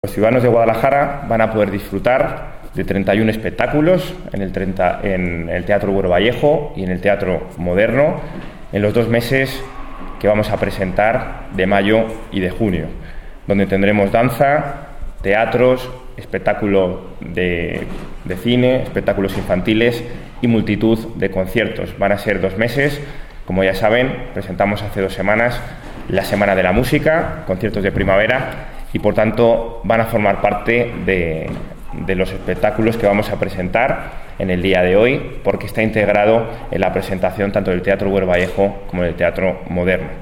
Los ciudadanos de Guadalajara van a poder disfrutar de 31 espectáculos en el Teatro Güero Vallejo y en el Teatro Moderno en los 2 meses que vamos a presentar de mayo y de junio, donde tendremos danza, teatros, espectáculo de cine, espectáculos infantiles y multitud de conciertos. Van a ser 2 meses, como ya saben, presentamos hace 2 semanas la Semana de la Música, conciertos de primavera, y por tanto van a formar parte de los espectáculos que vamos a presentar en el día de hoy, porque está integrado en la presentación tanto del Teatro Güero Vallejo como del Teatro Moderno.